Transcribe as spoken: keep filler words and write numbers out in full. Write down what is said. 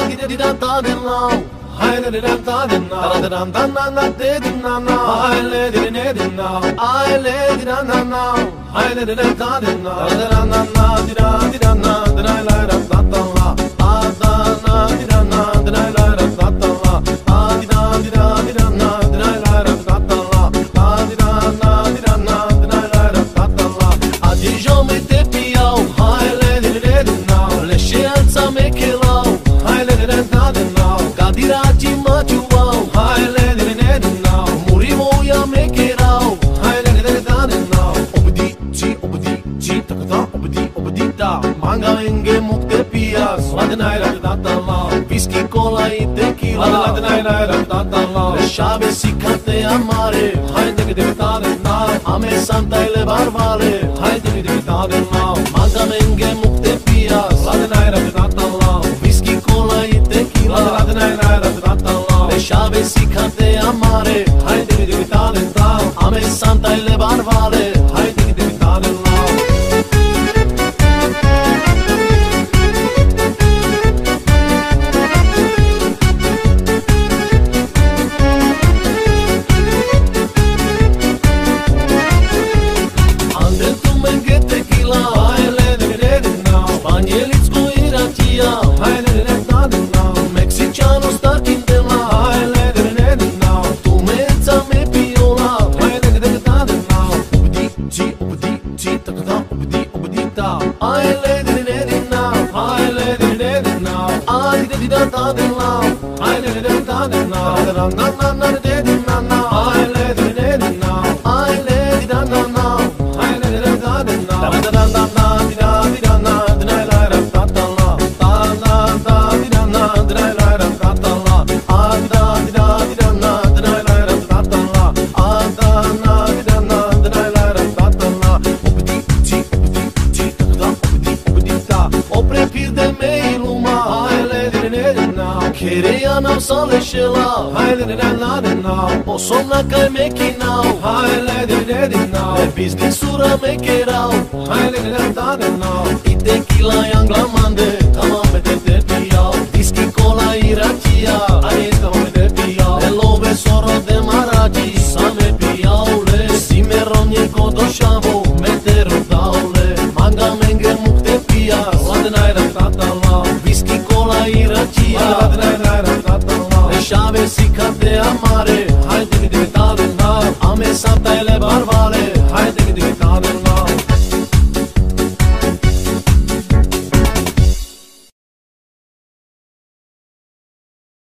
gide di da da de now. Hai le da da de now. Da da da na na de de na na. Hai le de ne de now. Hai le di da na now. Hai le da da de now. Da da na na di da di da na. Da la la da da da la. Ah da na di da na. Da la la da da da la. Ah di da di da di da na. Da la la da da da la. Ah di da na di da na. Da la la da da da la. A di jo me te piau. Hai le de ne de now. Le scienza me che lau. Hai le de da de now. Gadiraci mă ciuau. Hai le de ne de now. Murivo ya me che rau. Hai le de da de now. Obdi ci obdi ci takta obdi obdi da. Manga enge mukte pias. Ladnai ra da da la. Whisky cola e tequila. Ladnai ra da da la. Le șave si cante amare. Hai de de da de now. Ame santa le barbare. Hai de de da de now. Manga enge mukte pias. Ladnai ra da da la. Whisky cola e tequila. Ladnai ra da da la. Le șave si cante amare. Hai de de da de now. Ame santa le barbare. Hai de de da de now. Queria não só deixar lá, hai le de na de now. O somna cai me que now, hai le de de now. E business sura me que rau, hai le de na de now. E tequila yang